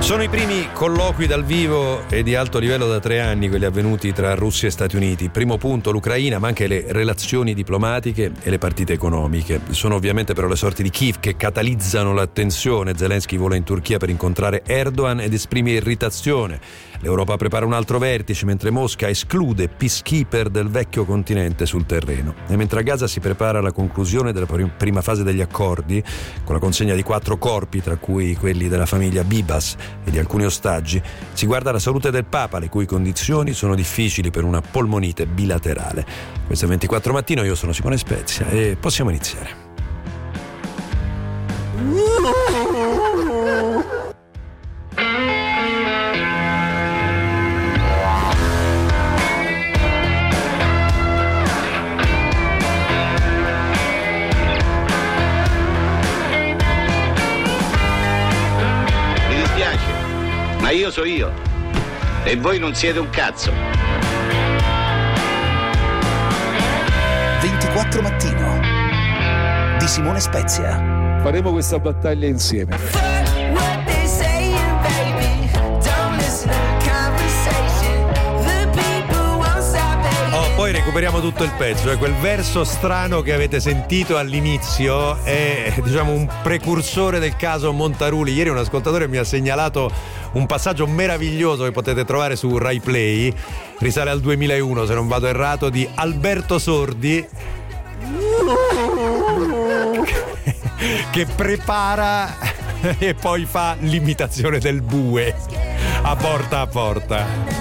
Sono i primi colloqui dal vivo e di alto livello da 3 anni, quelli avvenuti tra Russia e Stati Uniti. Primo punto l'Ucraina, ma anche le relazioni diplomatiche e le partite economiche. Sono ovviamente però le sorti di Kiev che catalizzano l'attenzione. Zelensky vola in Turchia per incontrare Erdogan ed esprime irritazione. L'Europa prepara un altro vertice, mentre Mosca esclude peacekeeper del vecchio continente sul terreno. E mentre a Gaza si prepara la conclusione della prima fase degli accordi, con la consegna di 4 corpi, tra cui quelli della famiglia Bibas e di alcuni ostaggi, si guarda la salute del Papa, le cui condizioni sono difficili per una polmonite bilaterale. Questo è 24 Mattino, io sono Simone Spezia e possiamo iniziare. Ma io so io e voi non siete un cazzo. 24 Mattino di Simone Spezia. Faremo questa battaglia insieme. Poi recuperiamo tutto il pezzo, quel verso strano che avete sentito all'inizio è, diciamo, un precursore del caso Montaruli. Ieri un ascoltatore mi ha segnalato un passaggio meraviglioso che potete trovare su Rai Play, risale al 2001 se non vado errato, di Alberto Sordi che prepara e poi fa l'imitazione del bue a porta a porta.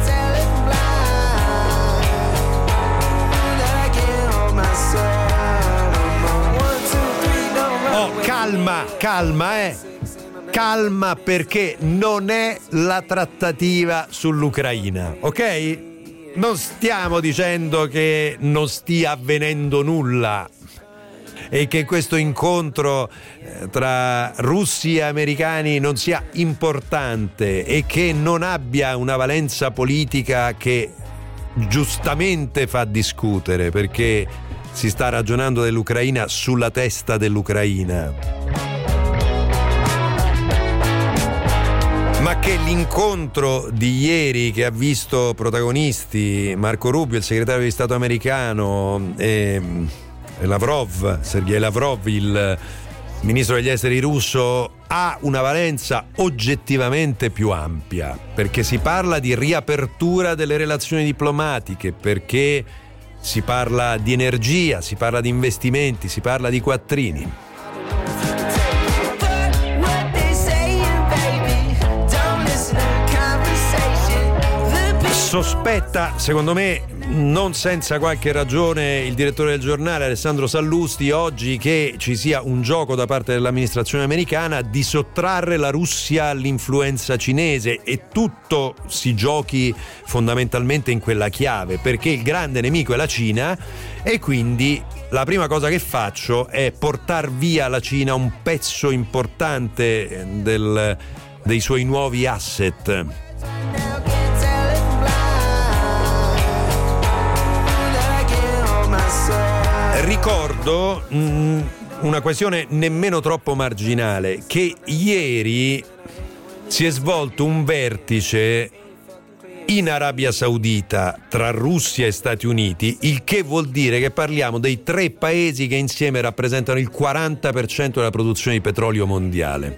Calma perché non è la trattativa sull'Ucraina, ok? Non stiamo dicendo che non stia avvenendo nulla e che questo incontro tra russi e americani non sia importante e che non abbia una valenza politica che giustamente fa discutere, perché si sta ragionando dell'Ucraina sulla testa dell'Ucraina. Ma che l'incontro di ieri, che ha visto protagonisti Marco Rubio, il segretario di Stato americano, e Lavrov, Sergei Lavrov, il ministro degli esteri russo, ha una valenza oggettivamente più ampia, perché si parla di riapertura delle relazioni diplomatiche, perché si parla di energia, si parla di investimenti, si parla di quattrini. Sospetta, secondo me, non senza qualche ragione, il direttore del giornale Alessandro Sallusti oggi che ci sia un gioco da parte dell'amministrazione americana di sottrarre la Russia all'influenza cinese, e tutto si giochi fondamentalmente in quella chiave, perché il grande nemico è la Cina e quindi la prima cosa che faccio è portar via alla Cina un pezzo importante dei suoi nuovi asset. Ricordo una questione nemmeno troppo marginale, che ieri si è svolto un vertice in Arabia Saudita tra Russia e Stati Uniti, il che vuol dire che parliamo dei 3 paesi che insieme rappresentano il 40% della produzione di petrolio mondiale.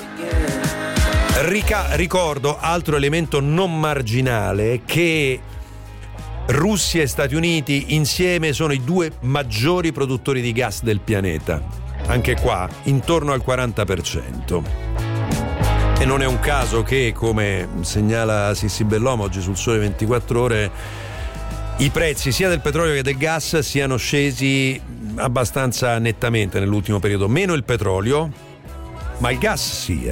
Ricordo, altro elemento non marginale, che Russia e Stati Uniti insieme sono i 2 maggiori produttori di gas del pianeta, anche qua intorno al 40%. E non è un caso che, come segnala Sissi Bellomo oggi sul Sole 24 Ore, i prezzi sia del petrolio che del gas siano scesi abbastanza nettamente nell'ultimo periodo. Meno il petrolio, ma il gas sì,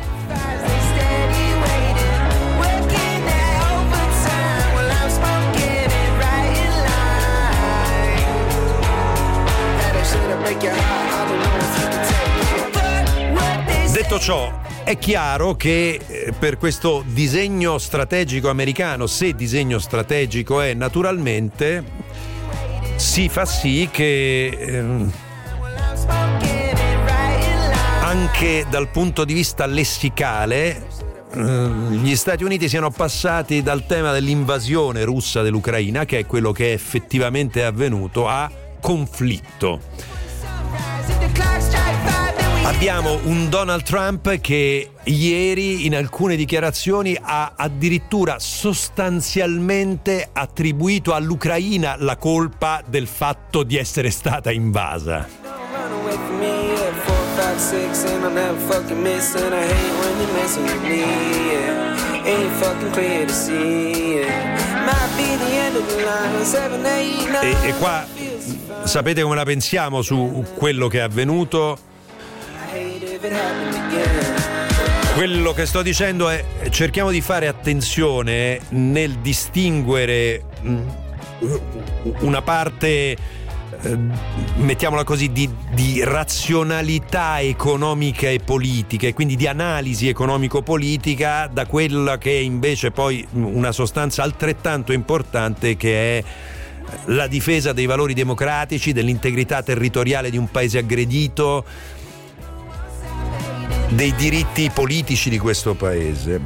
Detto ciò, è chiaro che per questo disegno strategico americano, se disegno strategico è, naturalmente si fa sì che anche dal punto di vista lessicale gli Stati Uniti siano passati dal tema dell'invasione russa dell'Ucraina, che è quello che effettivamente è avvenuto, a conflitto. Abbiamo un Donald Trump che ieri in alcune dichiarazioni ha addirittura sostanzialmente attribuito all'Ucraina la colpa del fatto di essere stata invasa. E qua sapete come la pensiamo su quello che è avvenuto? Quello che sto dicendo è: cerchiamo di fare attenzione nel distinguere una parte, mettiamola così, di razionalità economica e politica, e quindi di analisi economico-politica, da quella che è invece poi una sostanza altrettanto importante, che è la difesa dei valori democratici, dell'integrità territoriale di un paese aggredito, dei diritti politici di questo paese.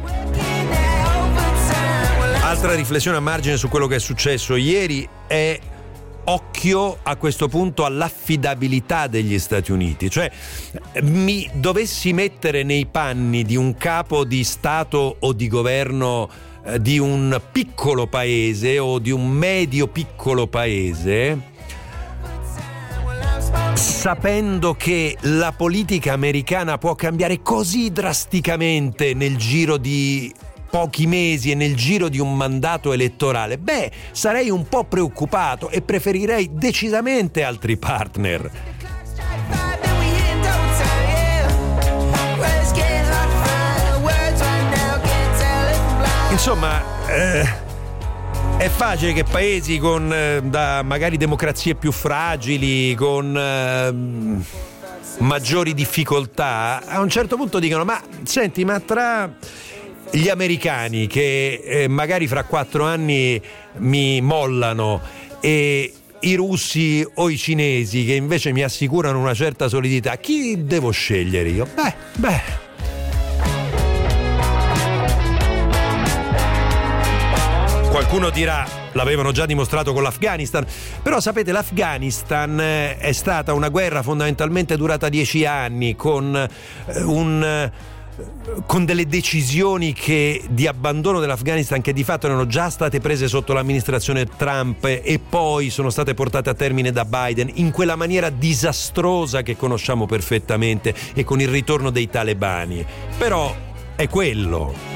Altra riflessione a margine su quello che è successo ieri è: occhio a questo punto all'affidabilità degli Stati Uniti. Cioè, mi dovessi mettere nei panni di un capo di Stato o di governo di un piccolo paese o di un medio piccolo paese, sapendo che la politica americana può cambiare così drasticamente nel giro di pochi mesi e nel giro di un mandato elettorale, sarei un po' preoccupato e preferirei decisamente altri partner. Insomma, è facile che paesi con magari democrazie più fragili, con maggiori difficoltà, a un certo punto dicano: ma senti, ma tra gli americani che magari fra 4 anni mi mollano e i russi o i cinesi che invece mi assicurano una certa solidità, chi devo scegliere io? Qualcuno dirà: l'avevano già dimostrato con l'Afghanistan. Però sapete, l'Afghanistan è stata una guerra fondamentalmente durata 10 anni, con delle decisioni di abbandono dell'Afghanistan che di fatto erano già state prese sotto l'amministrazione Trump e poi sono state portate a termine da Biden in quella maniera disastrosa che conosciamo perfettamente, e con il ritorno dei talebani. Però è quello.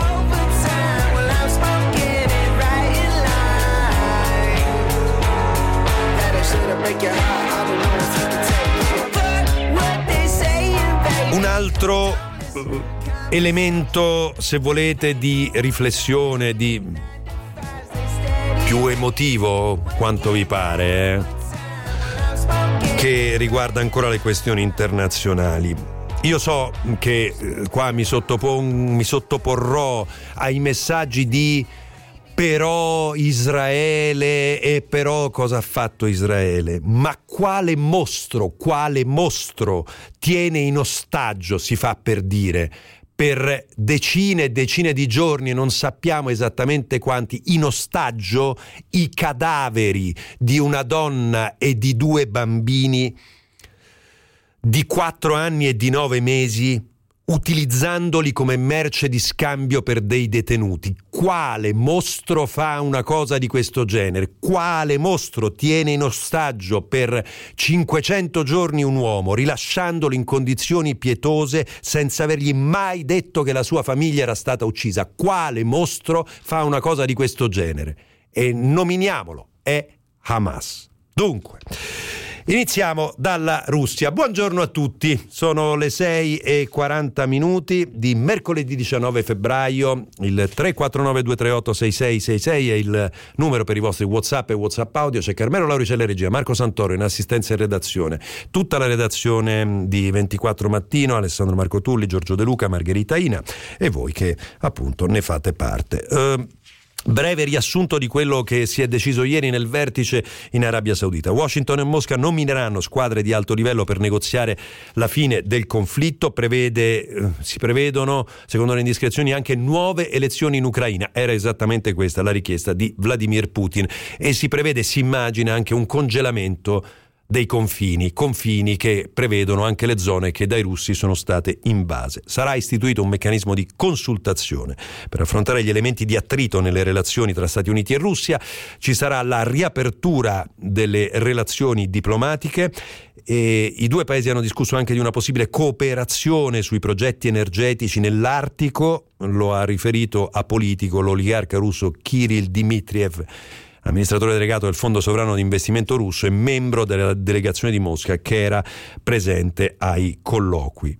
Un altro elemento, se volete, di riflessione, di più emotivo, quanto vi pare, che riguarda ancora le questioni internazionali. Io so che qua mi sottoporrò ai messaggi di però Israele, e però cosa ha fatto Israele? Ma quale mostro tiene in ostaggio, si fa per dire, per decine e decine di giorni, non sappiamo esattamente quanti, in ostaggio i cadaveri di una donna e di 2 bambini di 4 anni e di 9 mesi, utilizzandoli come merce di scambio per dei detenuti. Quale mostro fa una cosa di questo genere? Quale mostro tiene in ostaggio per 500 giorni un uomo, rilasciandolo in condizioni pietose senza avergli mai detto che la sua famiglia era stata uccisa? Quale mostro fa una cosa di questo genere? E nominiamolo, è Hamas. Dunque, iniziamo dalla Russia. Buongiorno a tutti, sono le 6:40 di mercoledì 19 febbraio, il 349-238-6666 è il numero per i vostri WhatsApp e WhatsApp audio. C'è Carmelo Lauricella in regia, Marco Santoro in assistenza e redazione, tutta la redazione di 24 Mattino, Alessandro Marco Tulli, Giorgio De Luca, Margherita Ina e voi che appunto ne fate parte. Breve riassunto di quello che si è deciso ieri nel vertice in Arabia Saudita. Washington e Mosca nomineranno squadre di alto livello per negoziare la fine del conflitto. Si prevedono, secondo le indiscrezioni, anche nuove elezioni in Ucraina. Era esattamente questa la richiesta di Vladimir Putin. E si immagina anche un congelamento dei confini che prevedono anche le zone che dai russi sono state invase. Sarà istituito un meccanismo di consultazione per affrontare gli elementi di attrito nelle relazioni tra Stati Uniti e Russia. Ci sarà la riapertura delle relazioni diplomatiche e i due paesi hanno discusso anche di una possibile cooperazione sui progetti energetici nell'Artico. Lo ha riferito a Politico l'oligarca russo Kirill Dmitriev, amministratore delegato del Fondo Sovrano di Investimento russo e membro della delegazione di Mosca che era presente ai colloqui.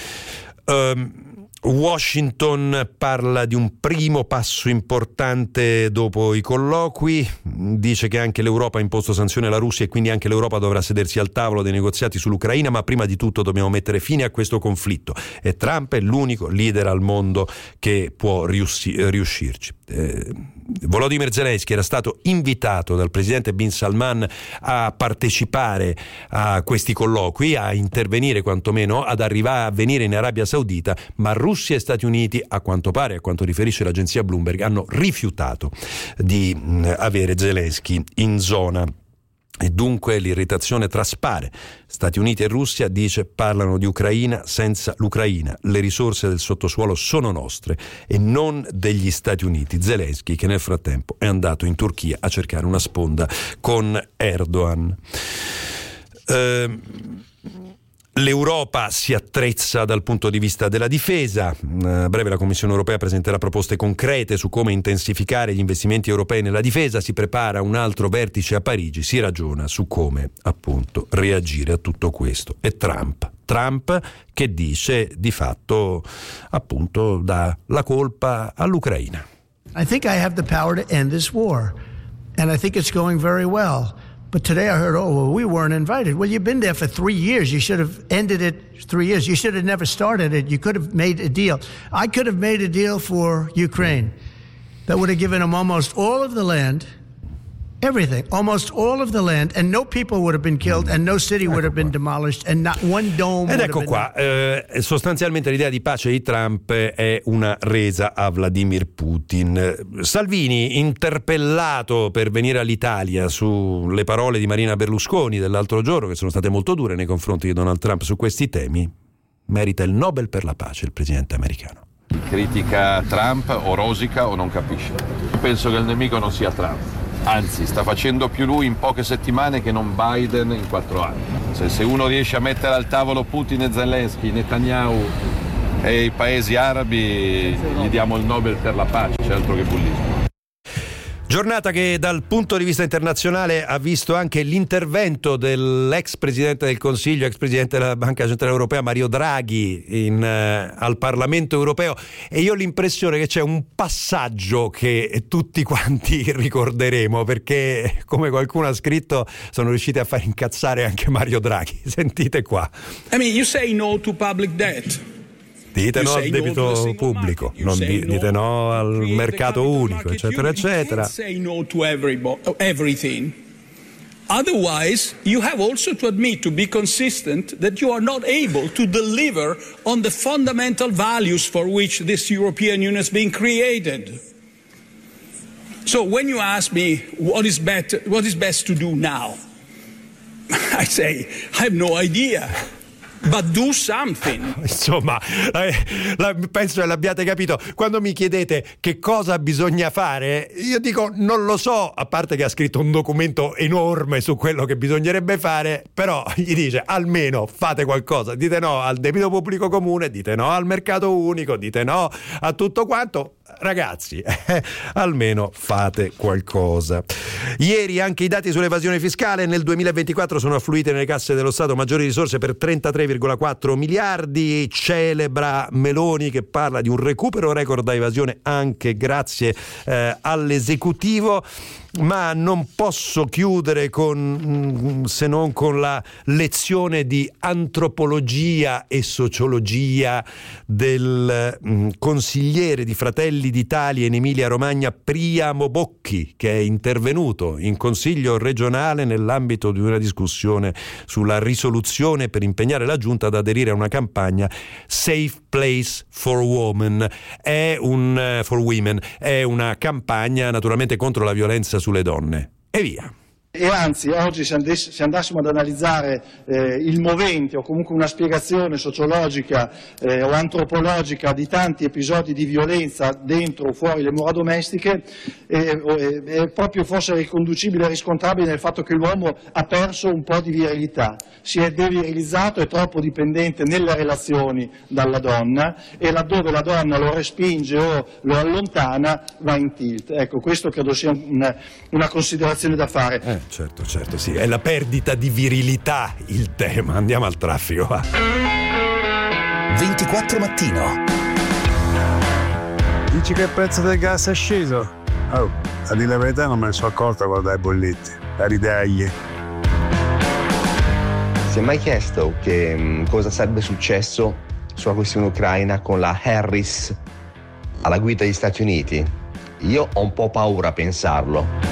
Washington parla di un primo passo importante dopo i colloqui, dice che anche l'Europa ha imposto sanzioni alla Russia e quindi anche l'Europa dovrà sedersi al tavolo dei negoziati sull'Ucraina, ma prima di tutto dobbiamo mettere fine a questo conflitto e Trump è l'unico leader al mondo che può riuscirci. Volodymyr Zelensky era stato invitato dal presidente Bin Salman a partecipare a questi colloqui, a intervenire quantomeno, ad arrivare a venire in Arabia Saudita, ma Russia e Stati Uniti, a quanto pare, a quanto riferisce l'agenzia Bloomberg, hanno rifiutato di avere Zelensky in zona. E dunque l'irritazione traspare. Stati Uniti e Russia, dice, parlano di Ucraina senza l'Ucraina. Le risorse del sottosuolo sono nostre e non degli Stati Uniti. Zelensky, che nel frattempo è andato in Turchia a cercare una sponda con Erdogan. L'Europa si attrezza dal punto di vista della difesa. A breve la Commissione europea presenterà proposte concrete su come intensificare gli investimenti europei nella difesa. Si prepara un altro vertice a Parigi, si ragiona su come appunto reagire a tutto questo. E Trump che dice di fatto appunto dà la colpa all'Ucraina. I think I have the power to end this war and I think it's going very well. But today I heard, we weren't invited. Well, you've been there for 3 years. You should have ended it 3 years. You should have never started it. You could have made a deal. I could have made a deal for Ukraine that would have given them almost all of the land, everything, almost all of the land, and no people would have been killed, and no city would have been demolished, and not one dome would have been... Ed ecco qua, sostanzialmente l'idea di pace di Trump è una resa a Vladimir Putin. Salvini, interpellato per venire all'Italia sulle parole di Marina Berlusconi dell'altro giorno, che sono state molto dure nei confronti di Donald Trump su questi temi, merita il Nobel per la pace, il presidente americano. Critica Trump o rosica o non capisce. Penso che il nemico non sia Trump. Anzi, sta facendo più lui in poche settimane che non Biden in 4 anni. Se uno riesce a mettere al tavolo Putin e Zelensky, Netanyahu e i paesi arabi, gli diamo il Nobel per la pace, c'è altro che bullismo. Giornata che dal punto di vista internazionale ha visto anche l'intervento dell'ex Presidente del Consiglio, ex Presidente della Banca Centrale Europea Mario Draghi al Parlamento Europeo, e io ho l'impressione che c'è un passaggio che tutti quanti ricorderemo, perché come qualcuno ha scritto sono riusciti a far incazzare anche Mario Draghi. Sentite qua. I mean, you say no to public debt. Dite no al debito pubblico, non dite no al mercato unico, eccetera, eccetera. Say no to everything. Otherwise, you have also to admit, to be consistent, that you are not able to deliver on the fundamental values for which this European Union has been created. So when you ask me what is best to do now, I say I have no idea. But do something. Insomma, penso che l'abbiate capito. Quando mi chiedete che cosa bisogna fare, io dico non lo so, a parte che ha scritto un documento enorme su quello che bisognerebbe fare, però gli dice almeno fate qualcosa, dite no al debito pubblico comune, dite no al mercato unico, dite no a tutto quanto. Ragazzi, almeno fate qualcosa. Ieri anche i dati sull'evasione fiscale. Nel 2024 sono affluite nelle casse dello Stato maggiori risorse per 33,4 miliardi. Celebra Meloni, che parla di un recupero record da evasione anche grazie all'esecutivo. ma non posso chiudere se non con la lezione di antropologia e sociologia del consigliere di Fratelli d'Italia in Emilia-Romagna Priamo Bocchi, che è intervenuto in Consiglio regionale nell'ambito di una discussione sulla risoluzione per impegnare la Giunta ad aderire a una campagna Safe Place for Women. For Women è una campagna naturalmente contro la violenza sulle donne. E via. E anzi, oggi se andassimo ad analizzare il movente o comunque una spiegazione sociologica o antropologica di tanti episodi di violenza dentro o fuori le mura domestiche, è proprio forse riconducibile e riscontrabile nel fatto che l'uomo ha perso un po' di virilità, si è devirilizzato, è troppo dipendente nelle relazioni dalla donna, e laddove la donna lo respinge o lo allontana va in tilt. Ecco, questo credo sia una considerazione da fare. Certo, sì, è la perdita di virilità il tema. Andiamo al traffico, va. 24 Mattino. Dici che il prezzo del gas è sceso? Oh, a dire la verità non me ne sono accorto quando dai bollette. La ridagli. Si è mai chiesto cosa sarebbe successo sulla questione ucraina con la Harris alla guida degli Stati Uniti? Io ho un po' paura a pensarlo.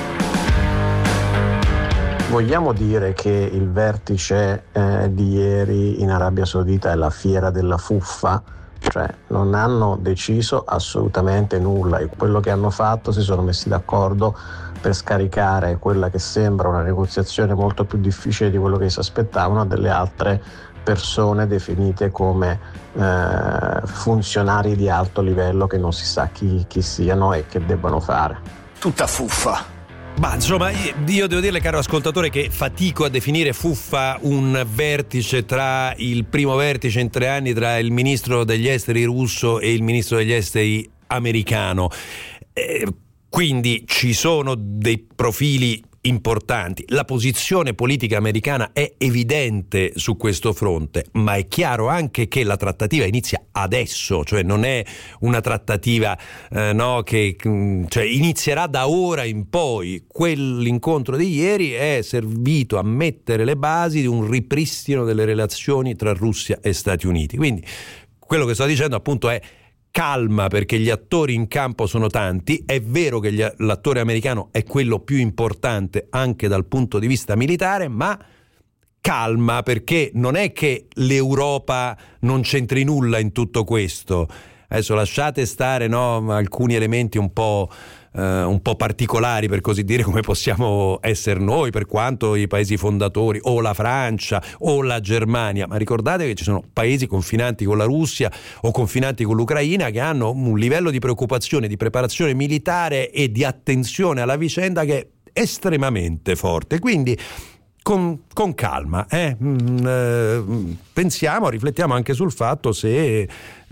Vogliamo dire che il vertice di ieri in Arabia Saudita è la fiera della fuffa? Cioè non hanno deciso assolutamente nulla, e quello che hanno fatto, si sono messi d'accordo per scaricare quella che sembra una negoziazione molto più difficile di quello che si aspettavano a delle altre persone definite come funzionari di alto livello che non si sa chi siano e che debbano fare. Tutta fuffa. Ma insomma, io devo dirle, caro ascoltatore, che fatico a definire fuffa un vertice il primo vertice in 3 anni tra il ministro degli esteri russo e il ministro degli esteri americano. Quindi ci sono dei profili importanti. La posizione politica americana è evidente su questo fronte, ma è chiaro anche che la trattativa inizia adesso, cioè non è una trattativa che inizierà da ora in poi. Quell'incontro di ieri è servito a mettere le basi di un ripristino delle relazioni tra Russia e Stati Uniti. Quindi quello che sto dicendo appunto è calma, perché gli attori in campo sono tanti. È vero che l'attore americano è quello più importante anche dal punto di vista militare, ma calma, perché non è che l'Europa non c'entri nulla in tutto questo. Adesso lasciate stare alcuni elementi un po' particolari, per così dire, come possiamo essere noi, per quanto i paesi fondatori o la Francia o la Germania, ma ricordate che ci sono paesi confinanti con la Russia o confinanti con l'Ucraina che hanno un livello di preoccupazione, di preparazione militare e di attenzione alla vicenda che è estremamente forte. Quindi con calma, pensiamo, riflettiamo anche sul fatto se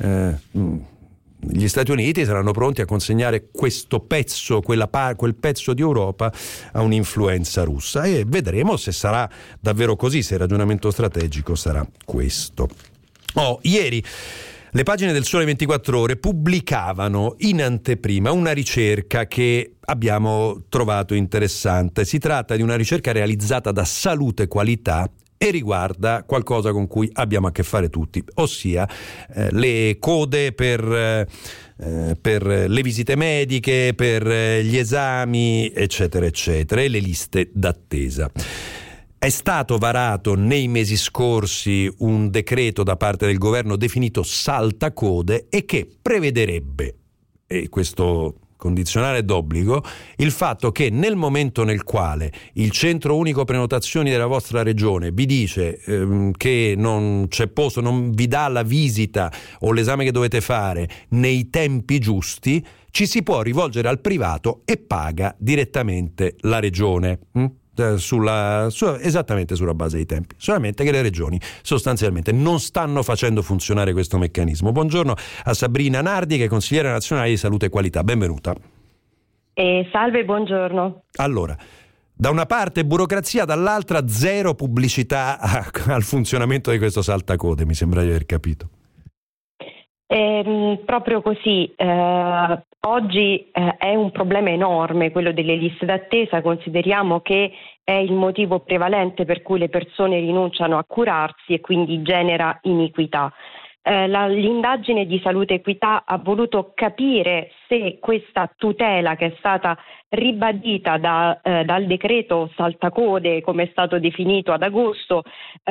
gli Stati Uniti saranno pronti a consegnare questo pezzo, quel pezzo di Europa a un'influenza russa, e vedremo se sarà davvero così, se il ragionamento strategico sarà questo. Ieri le pagine del Sole 24 Ore pubblicavano in anteprima una ricerca che abbiamo trovato interessante. Si tratta di una ricerca realizzata da Salute Qualità e riguarda qualcosa con cui abbiamo a che fare tutti, ossia le code per le visite mediche, per gli esami, eccetera, eccetera, e le liste d'attesa. È stato varato nei mesi scorsi un decreto da parte del governo definito saltacode e che prevederebbe, e questo condizionale d'obbligo, il fatto che nel momento nel quale il centro unico prenotazioni della vostra regione vi dice che non c'è posto, non vi dà la visita o l'esame che dovete fare nei tempi giusti, ci si può rivolgere al privato e paga direttamente la regione. Esattamente sulla base dei tempi, solamente che le regioni sostanzialmente non stanno facendo funzionare questo meccanismo. Buongiorno a Sabrina Nardi, che è consigliera nazionale di Salute e Qualità, benvenuta. Salve, buongiorno. Allora, da una parte burocrazia, dall'altra zero pubblicità al funzionamento di questo saltacode, mi sembra di aver capito. Proprio così. Oggi è un problema enorme quello delle liste d'attesa, consideriamo che è il motivo prevalente per cui le persone rinunciano a curarsi e quindi genera iniquità. L'indagine di Salute Equità ha voluto capire se questa tutela che è stata ribadita dal decreto saltacode, come è stato definito ad agosto,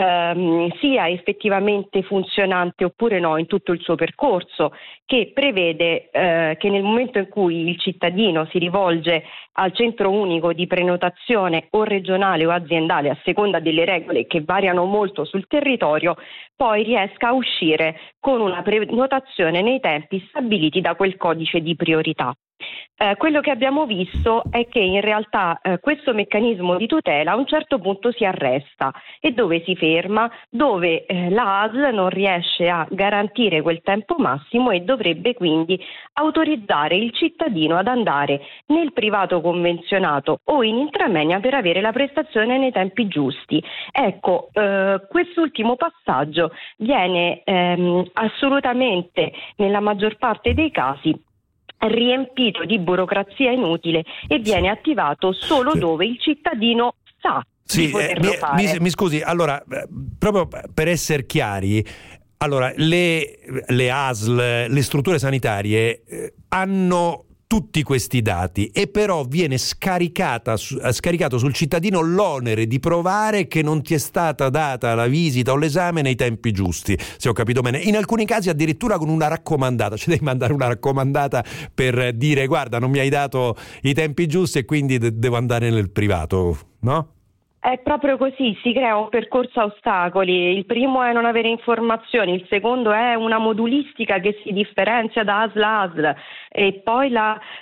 sia effettivamente funzionante oppure no in tutto il suo percorso, che prevede che nel momento in cui il cittadino si rivolge al centro unico di prenotazione o regionale o aziendale, a seconda delle regole che variano molto sul territorio, poi riesca a uscire con una prenotazione nei tempi stabiliti da quel codice di priorità. Quello che abbiamo visto è che in realtà questo meccanismo di tutela a un certo punto si arresta. E dove si ferma? Dove la ASL non riesce a garantire quel tempo massimo e dovrebbe quindi autorizzare il cittadino ad andare nel privato convenzionato o in intramoenia per avere la prestazione nei tempi giusti. Ecco, quest'ultimo passaggio viene assolutamente, nella maggior parte dei casi, riempito di burocrazia inutile e viene attivato solo dove il cittadino sa di poterlo fare. Mi scusi, allora, proprio per essere chiari, allora le ASL, le strutture sanitarie hanno tutti questi dati e però viene scaricato sul cittadino l'onere di provare che non ti è stata data la visita o l'esame nei tempi giusti, se ho capito bene. In alcuni casi addirittura con una raccomandata, cioè devi mandare una raccomandata per dire guarda non mi hai dato i tempi giusti e quindi devo andare nel privato, no? È proprio così, si crea un percorso a ostacoli. Il primo è non avere informazioni, il secondo è una modulistica che si differenzia da ASL a ASL e poi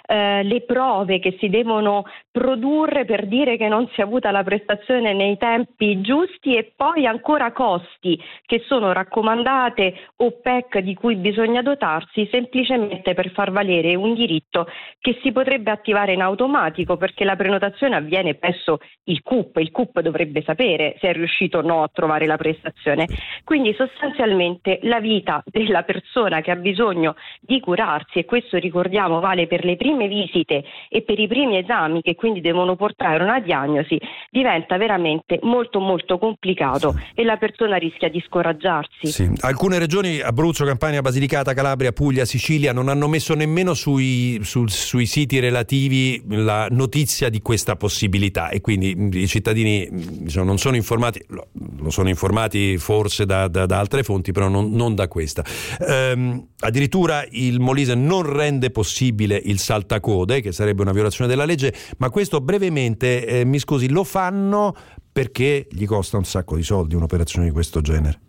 le prove che si devono produrre per dire che non si è avuta la prestazione nei tempi giusti e poi ancora costi che sono raccomandate o PEC di cui bisogna dotarsi semplicemente per far valere un diritto che si potrebbe attivare in automatico perché la prenotazione avviene presso il CUP dovrebbe sapere se è riuscito o no a trovare la prestazione. Quindi sostanzialmente la vita della persona che ha bisogno di curarsi, e questo ricordiamo vale per le prime visite e per i primi esami che quindi devono portare una diagnosi, diventa veramente molto molto complicato e la persona rischia di scoraggiarsi. Sì. Alcune regioni, Abruzzo, Campania, Basilicata, Calabria, Puglia, Sicilia, non hanno messo nemmeno sui siti relativi la notizia di questa possibilità e quindi i cittadini non sono informati, lo sono informati forse da altre fonti, però non da questa. Addirittura il Molise non rende possibile il saltacode, che sarebbe una violazione della legge, ma questo brevemente, mi scusi, lo fanno perché gli costa un sacco di soldi un'operazione di questo genere?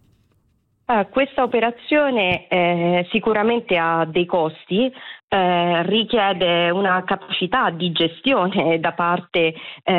Questa operazione sicuramente ha dei costi, richiede una capacità di gestione da parte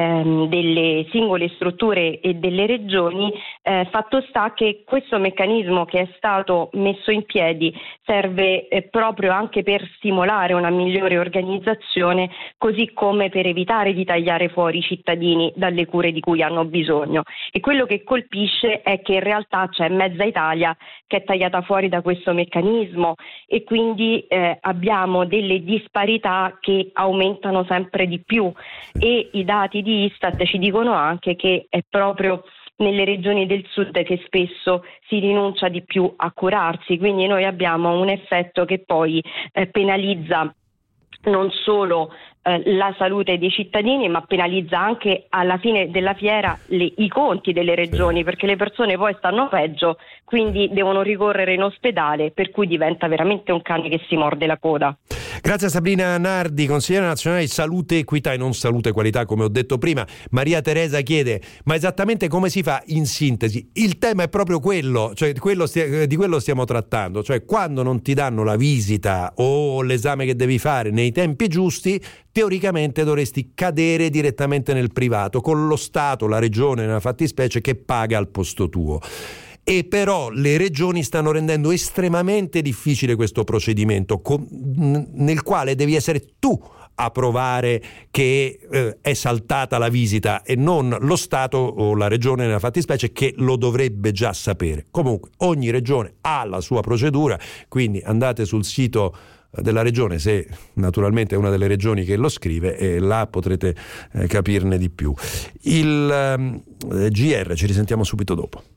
delle singole strutture e delle regioni. Fatto sta che questo meccanismo che è stato messo in piedi serve proprio anche per stimolare una migliore organizzazione, così come per evitare di tagliare fuori i cittadini dalle cure di cui hanno bisogno. E quello che colpisce è che in realtà c'è mezza Italia che è tagliata fuori da questo meccanismo e quindi abbiamo delle disparità che aumentano sempre di più e i dati di Istat ci dicono anche che è proprio nelle regioni del sud che spesso si rinuncia di più a curarsi, quindi noi abbiamo un effetto che poi penalizza non solo la salute dei cittadini, ma penalizza anche alla fine della fiera i conti delle regioni, perché le persone poi stanno peggio, quindi devono ricorrere in ospedale, per cui diventa veramente un cane che si morde la coda. Grazie a Sabrina Nardi, consigliera nazionale di Salute Equità e non Salute Qualità, come ho detto prima. Maria Teresa chiede: ma esattamente come si fa in sintesi? Il tema è proprio quello, cioè di quello stiamo trattando, cioè quando non ti danno la visita o l'esame che devi fare nei tempi giusti, teoricamente dovresti cadere direttamente nel privato, con lo Stato, la regione nella fattispecie, che paga al posto tuo. E però le regioni stanno rendendo estremamente difficile questo procedimento nel quale devi essere tu a provare che è saltata la visita e non lo Stato o la regione nella fattispecie, che lo dovrebbe già sapere. Comunque ogni regione ha la sua procedura, quindi andate sul sito della regione, se naturalmente è una delle regioni che lo scrive, e là potrete capirne di più. Il GR ci risentiamo subito dopo.